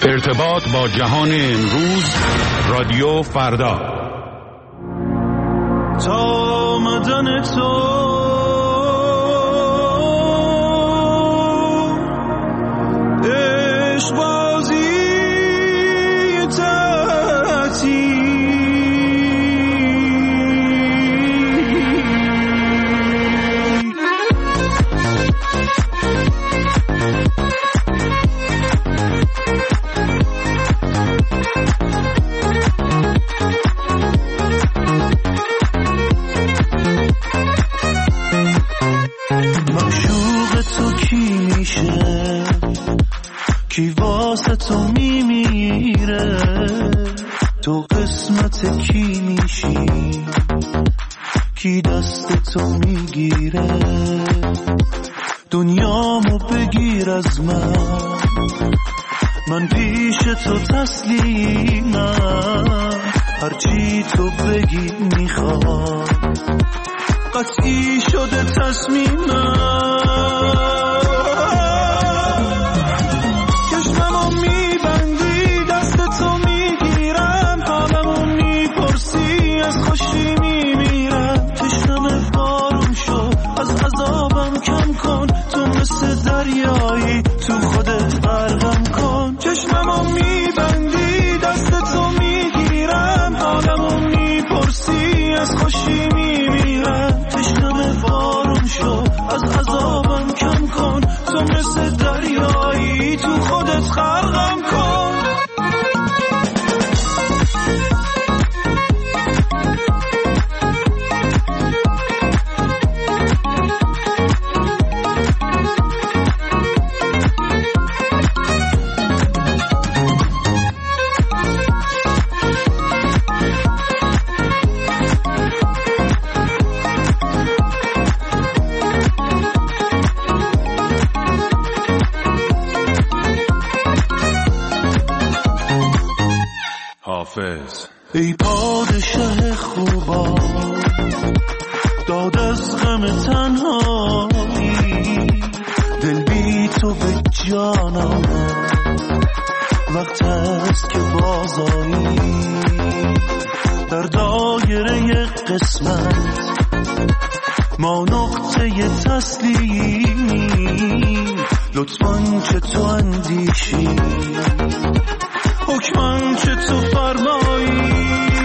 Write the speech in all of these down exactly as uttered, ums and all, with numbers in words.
ارتباط با جهان امروز، رادیو فردا. تا آمدن تو عشق بازی تعطیل، کی واسه تو میمیره، تو قسمت کی میشی، کی دست تو میگیره، دنیامو بگیر از من، من پیش تو تسلیمم، هرچی تو بگی میخوام، قطعی شده تصمیمم. خوشی میمیرم، تشنم بارون شو، از عذابم کم کن، تو مثل دریایی تو خودت غرقم کن. چشممو میبندی دست تو میگیرم، حالمو میپرسی از خوشی میمیرم، تشنم بارون شو، از عذابم کم کن، تو مثل دریایی تو خودت غرقم کن. ای پادشه خوبا داد از غم تنهایی، دل بی تو به جانم، وقت است که بازایی، در دایره قسمت ما نقطه تسلیمی، لطفاً چه تو اندیشی، حکماً چه تو فرمایی.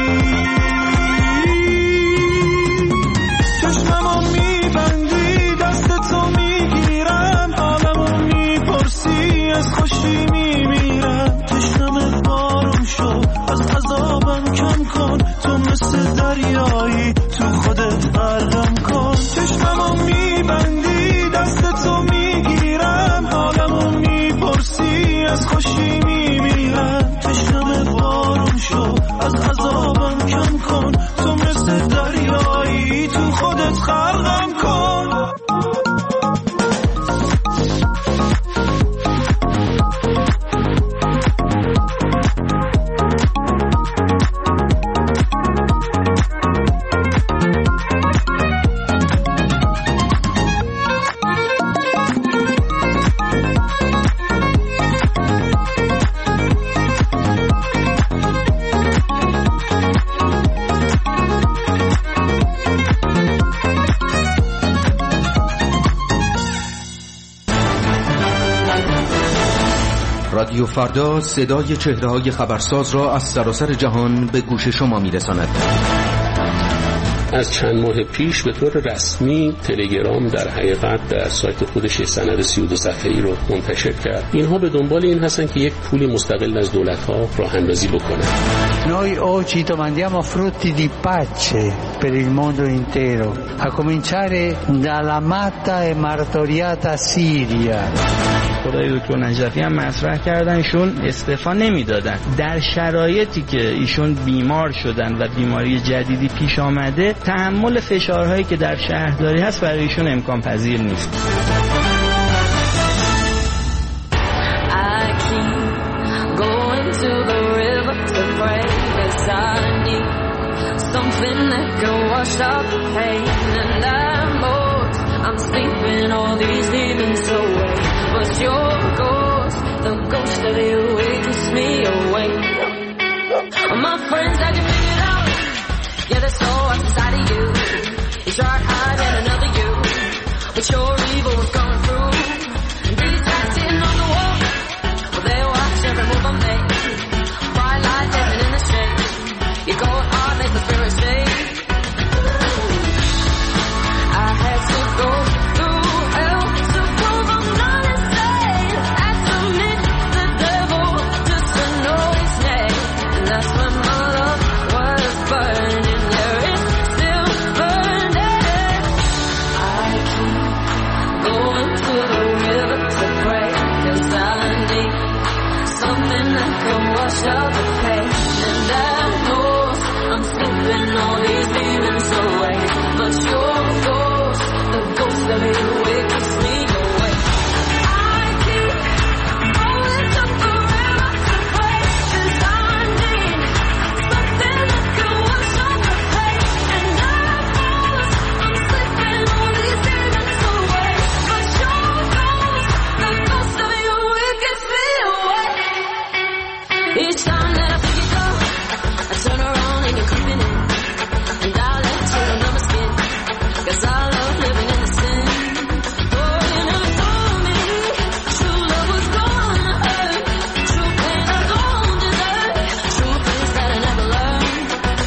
چشممو میبندی دست تو میگیرم، حالمو میپرسی از خوشی میمیرم، تشنم بارون شو، از عذابم کم کن، تو مثل دریایی تو خودت غرقم کن. چشممو میبندی دست تو میگیرم، حالمو میپرسی از خوشی میمیرم، تشنم بارون شو، از عذابم کم کن، تو مثل دریایی تو خودت غرقم کن. رادیو فردا صدای چهره‌های خبرساز را از سراسر جهان به گوش شما می‌رساند. از چند ماه پیش به طور رسمی تلگرام در حقیقت در سایت خودش سند سی و دو صفحه‌ای رو منتشر کرد. اینها به دنبال این هستن که یک پولی مستقل از دولت‌ها راه اندازی بکنن. Noi oggi domandiamo frutti di pace per il mondo intero, a cominciare dalla matta e martoriata Siria. خدای دکتر نجفی هم مطرح کردن ایشون استعفا نمیدادن. در شرایطی که ایشون بیمار شدن و بیماری جدیدی پیش آمده، تحمل فشارهایی که در شهرداری هست برای ایشون امکان پذیر نیست. I'm sleeping all these demons away, but your ghost, the ghost of you wakes me me away. My friends, I can figure it out. Yeah, there's so much inside of you. You tried hiding another you, but your evil was coming through. These guys sitting on the wall, well, they watch every move I make. Bright light dancing in the shade. Your cold heart makes the spirit stay. I had to go through hell to prove I'm not insane. I submit the devil just to know his name. And that's when my love was burning. There is still burning. I keep going to the river to pray, 'cause I need something that can wash out the pain. And I know I'm slipping all these demons away, but your ghost, the ghost of you, it keeps me away. I keep going to the river to pray, 'cause I need something that can wash out the pain. And I know I'm slipping all these demons away, but your ghost, the ghost of you, it keeps me away. Each time that I pick it up, I turn around and you're creeping in, and I let you under my skin, 'cause I love living in the sin. Oh, you never told me true love was gonna hurt, true pain I don't deserve, true things that I never learned.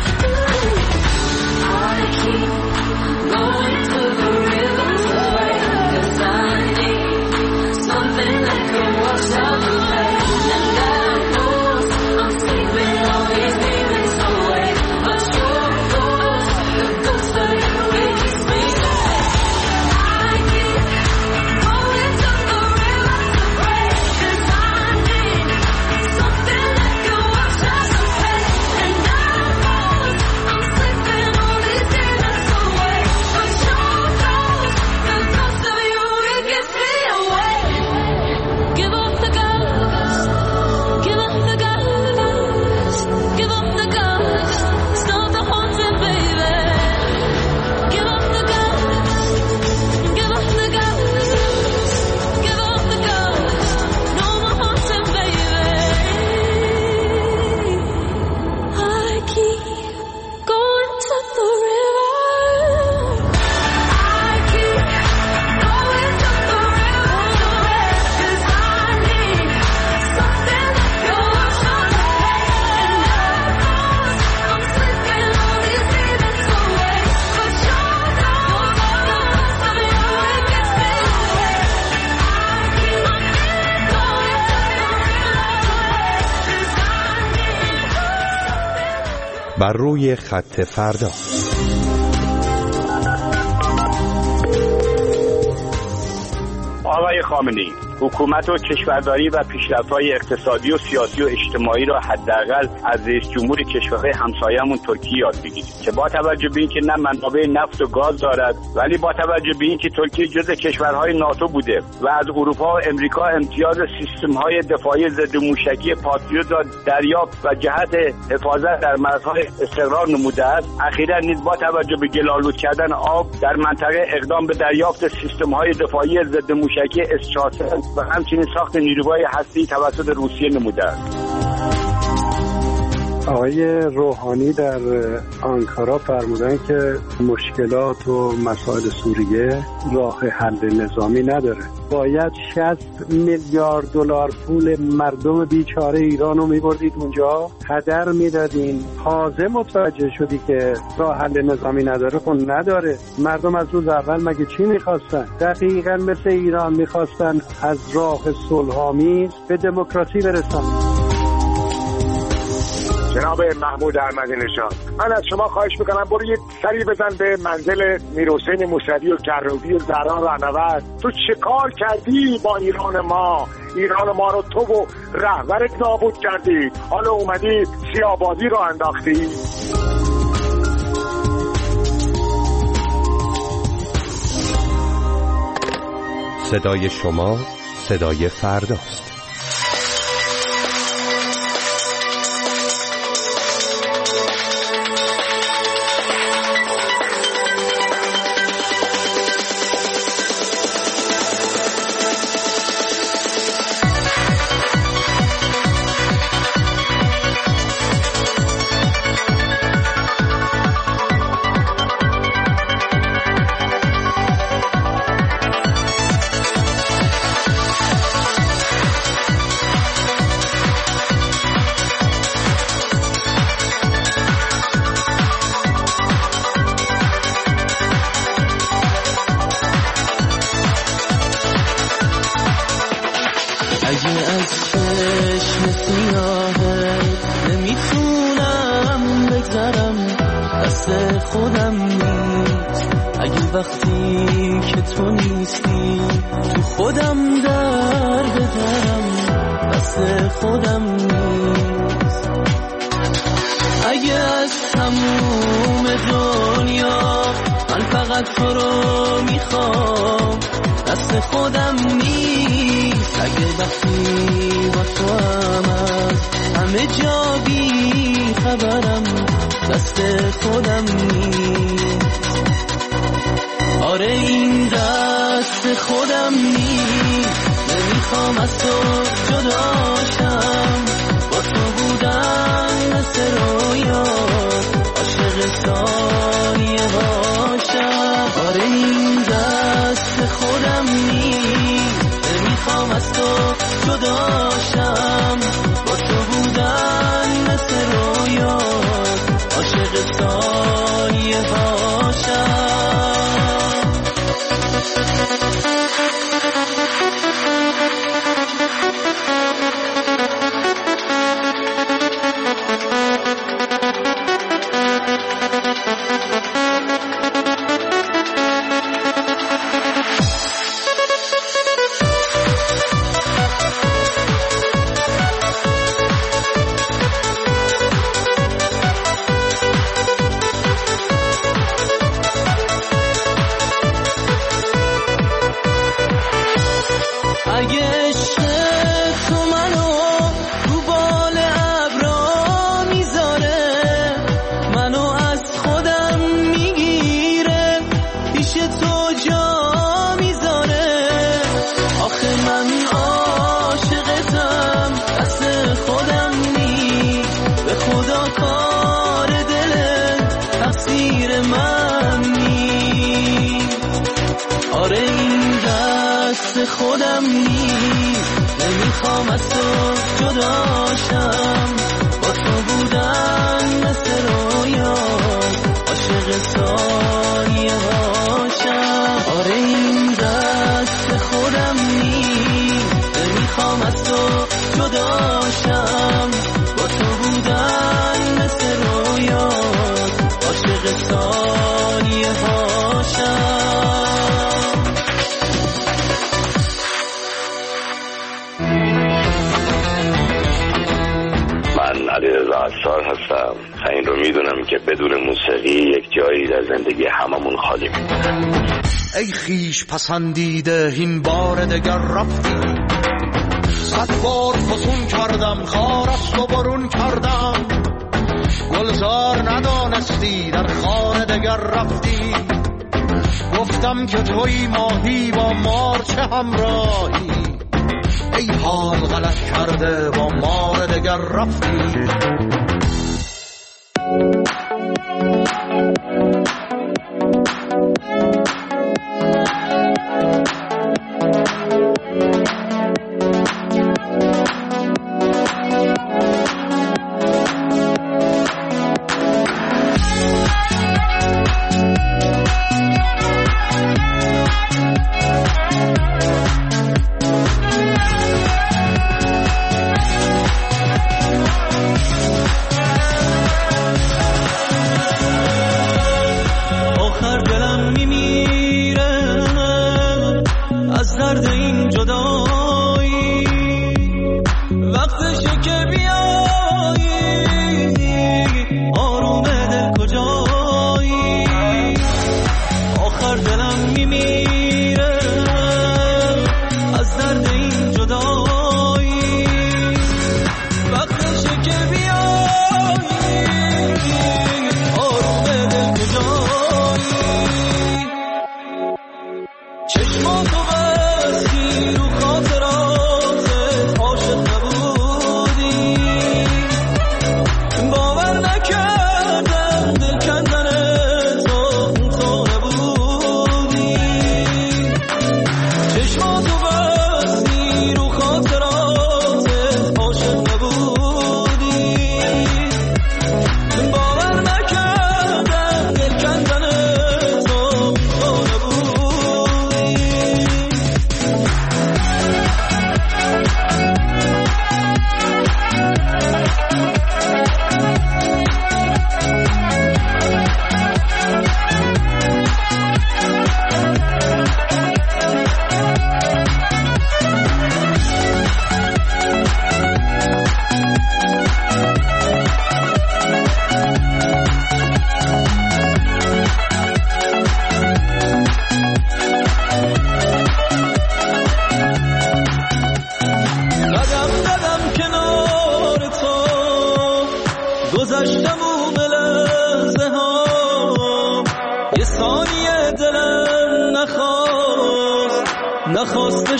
I keep going to the river to pray, 'cause I need something that can wash out the pain. And I know I'm sleeping all these demons away, but your ghost, the ghost of you, it keeps me away. I keep going to the river to pray, 'cause I need something that can wash out the pain. And I know I'm sleeping all these demons away, but your ghost, the ghost of you, it keeps me away. Give up the ghost, give up the ghost, give up the ghost, stop the haunting, baby. Give up the ghost, give up the ghost, give up the ghost, no more haunting, baby. I keep going to the river. I keep going to the river, 'cause I need something that can wash out the pain. And I know I'm slipping all these demons away, but your ghost, the ghost of you, it keeps me away. I keep going to the river, 'cause I need بر روی خط فردا. آقای خامنه‌ای، حکومت و کشورداری و پیشرفت‌های اقتصادی و سیاسی و اجتماعی را حداقل از رئیس جمهور کشور همسایه‌مون ترکیه یاد بگیرید که با توجه به اینکه نه منابع نفت و گاز دارد، ولی با توجه به اینکه ترکیه جزء کشورهای ناتو بوده و از اروپا و امریکا امتیاز سیستم‌های دفاعی ضد موشکی پاتریوت را دریافت و جهت حفاظت در مرزهای استقرار نموده است، اخیراً نیز با توجه به گل‌آلود کردن آب در منطقه اقدام به دریافت سیستم‌های دفاعی ضد موشکی اس چهارصد و همچنین ساخت نیروهای هسته‌ای توسط روسیه نموده است. آقای روحانی در آنکارا فرمودن که مشکلات و مسائل سوریه راه حل نظامی نداره. باید شصت میلیارد دلار پول مردم بیچاره ایران رو میبردید اونجا هدر میدادین. تازه متوجه شدی که راه حل نظامی نداره. خب نداره. مردم از روز اول مگه چی میخواستن؟ دقیقاً مثل ایران میخواستن از راه صلح‌آمیز به دموکراسی برسن. جناب محمود احمدی نژاد، من از شما خواهش میکنم برو یه سری بزن به منزل میرحسین موسوی و کروبی و زهرا رهنورد. تو چه کار کردی با ایران ما؟ ایران ما رو تو و رهبرت نابود کردی، حالا اومدی سیاه‌بازی رو انداختی. صدای شما صدای فرداست. چشم سیاهت نمیتونم بگذرم، دست خودم نیست. اگه وقتی که تو نیستی تو خودم در بدرم، دست خودم نیست. اگه از تموم دنیا من فقط تو رو میخوام، دست خودم نیست. اگه وقتی با تو هم از همه جا بی خبرم، دست خودم نیست. آره این دست خودم نیست. نمیخوام از تو جداشم، با تو بودن مثل رویا، عاشق ثانیه هاشم. آره این دست خودم نیست. نمیخوام از تو جداشم، با تو بودن مثل رویا، عاشق ثانیه هاشم. خودم نیست. نمیخوام از تو جداشم، با تو بودن مثل رویا، عاشق ثانیه هاشم. آره این دست خودم نیست. نمیخوام از تو جداشم، با تو بودن مثل رویا، عاشق ثانیه هاشم. علیرضا عطار هستم. این رو میدونم که بدون موسیقی یک جایی در زندگی هممون خالی میمونه. ای خیش پسندیده این بار دگر رفتی، صد بار فسون کردم خارست و برون کردم، گلزار ندانستی در خانه دگر رفتی. گفتم که توی ماهی با مار چه همراهی، ای حال غلط کرده با مار دگر رفتی. چشماتو بستی رو خاطراتت عاشق نبودی.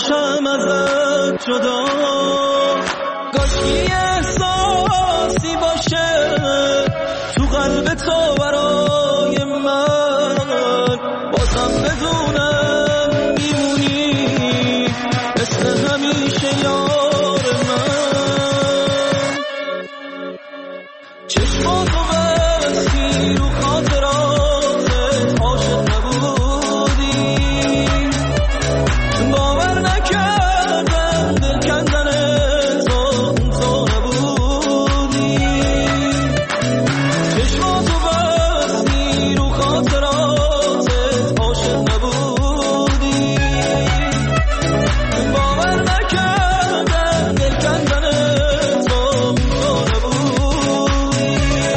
نشم ازت جدا کاشکی احساسی باشه تو قلب تو برای من بازم بدونم میمونی مثل همیشه یار من چشماتو بستی رو خاطراتت عاشق نبودی باور نکردم دل کندن تو تو نبودی چشماتو بستی رو خاطراتت عاشق نبودی باور نکردم دل کندن تو تو نبودی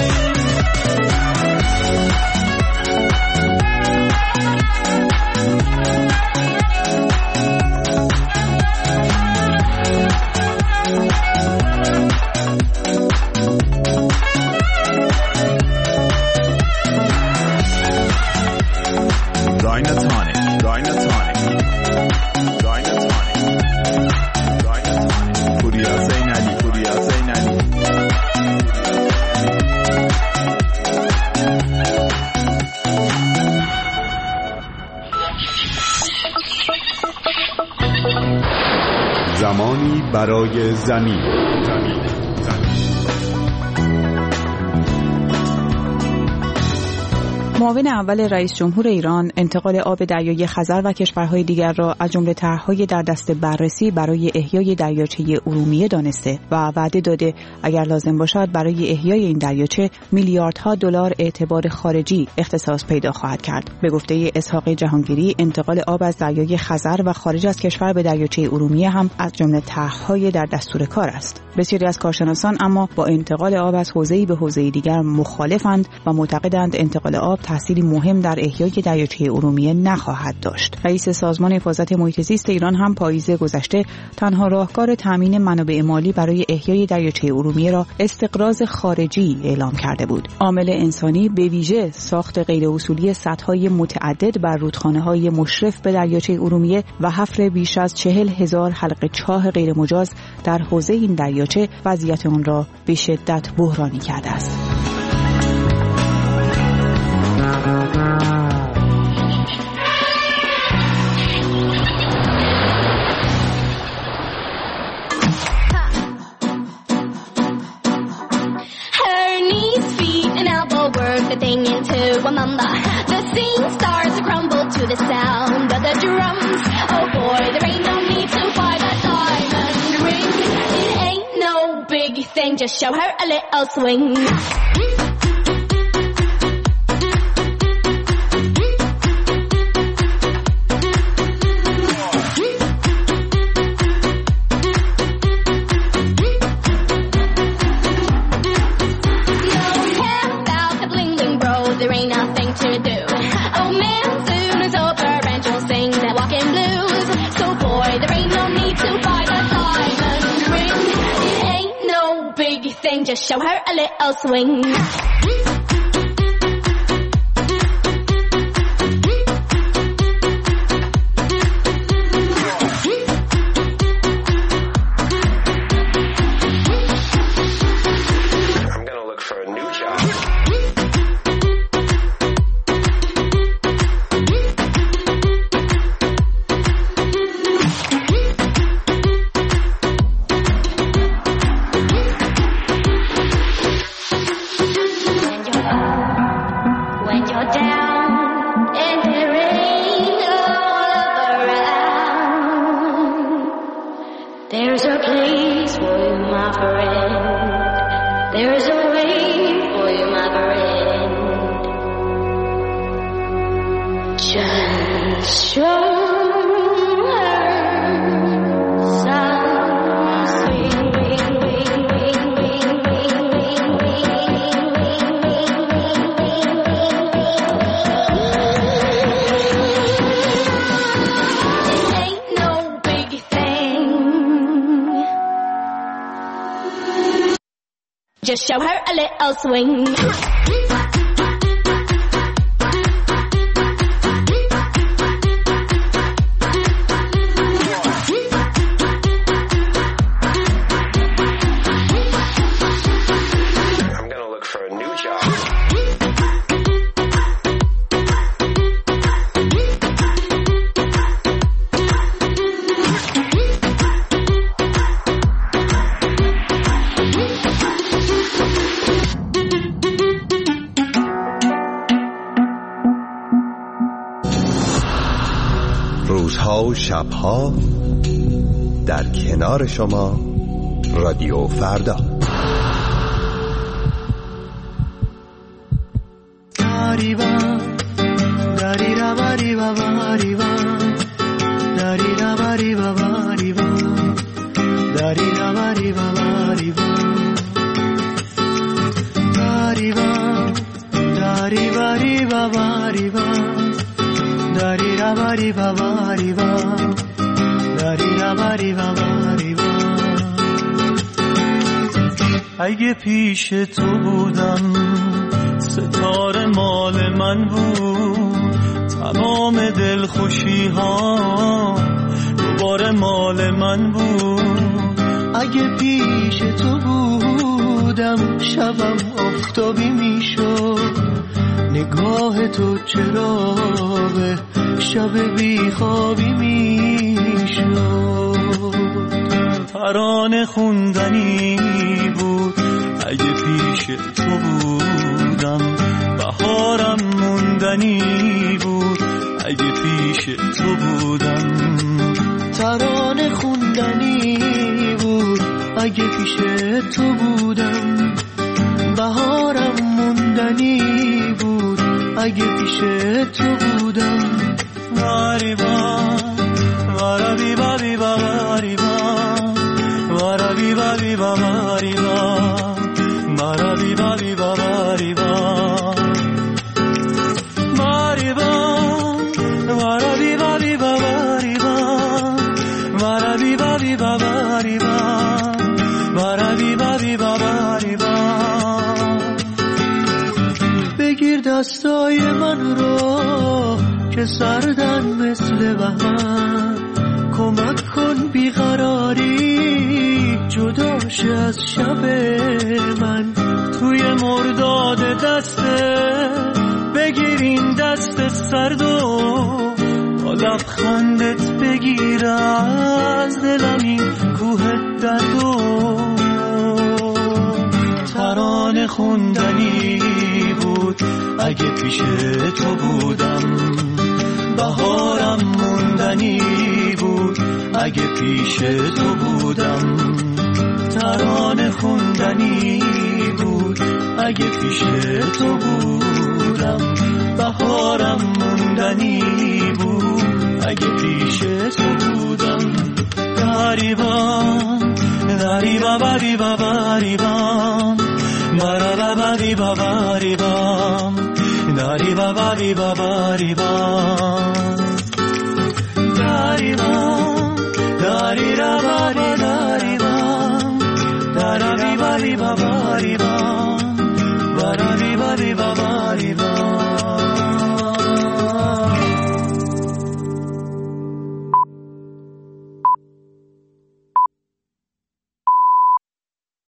Dynatonic, Dynatonic, Dynatonic, Dynatonic. Puriya Zainali, Puriya Zainali. زمانی برای زمین. زمین. معاون اول رئیس جمهور ایران انتقال آب دریای خزر و کشورهای دیگر را از جمله طرح‌های در دست بررسی برای احیای دریاچه ارومیه دانسته و وعده داده اگر لازم باشد برای احیای این دریاچه میلیاردها دلار اعتبار خارجی اختصاص پیدا خواهد کرد. به گفته اسحاق جهانگیری انتقال آب از دریای خزر و خارج از کشور به دریاچه ارومیه هم از جمله طرح‌های در دستور کار است. بسیاری از کارشناسان اما با انتقال آب از حوزه‌ای به حوزه دیگر مخالفند و معتقدند انتقال آب تأثیری مهم در احیای دریاچه ارومیه نخواهد داشت. رئیس سازمان حفاظت محیط زیست ایران هم پاییز گذشته تنها راهکار تامین منابع مالی برای احیای دریاچه ارومیه را استقراض خارجی اعلام کرده بود. عامل انسانی به ویژه ساخت غیر اصولی سدهای متعدد بر رودخانه‌های مشرف به دریاچه ارومیه و حفر بیش از چهل هزار حلقه چاه غیر مجاز در حوزه این دریاچه وضعیت آن را به شدت بحرانی کرده است. The thing into a mamba. The scene starts to crumble to the sound of the drums. Oh boy, there ain't no need to buy that diamond ring. It ain't no big thing, just show her a little swing. Just show her a little swing. Just show her a little swing. روزها و شبها در کنار شما رادیو فردا. اگه پیش تو بودم ستاره مال من بود، تمام دلخوشی ها دوباره مال من بود. اگه پیش تو بودم شبم آفتابی میشد، نگاه تو چراغ شب بیخوابی میشد. ترانه خوندنی بود اگه پیش تو بودم، بهارم موندنی بود اگه پیش تو بودم. ترانه خوندنی بود اگه پیش تو بودم، بهارم موندنی بود اگه پیش تو بودم. واریبا وارابی بابی واریبا وارابی بابی واریبا وارابی بابی واریبا واریبا وارابی بابی واریبا وارابی بابی واریبا وارابی بابی واریبا. بگیر دستای من رو که سردن مثل بهمن، کمک کن بیقراری جداش از شب من. توی مرداد دسته بگیر این دست سردو، با لبخندت بگیر از دلم این کوه دردو. ترانه خوندنی بود اگه پیش تو بودم، بهارم موندنی بود اگه پیش تو بودم. ترانه خوندنی بود اگه پیش تو بودم، بهارم موندنی بود اگه پیش تو بودم. داریبان داریبا باریبا باریبان مرا باریبا باریبان داریبا باریبا باریبان داریبان داریرا باری داریبان دارابی باریبا باریبان بارابی باریبا باریبان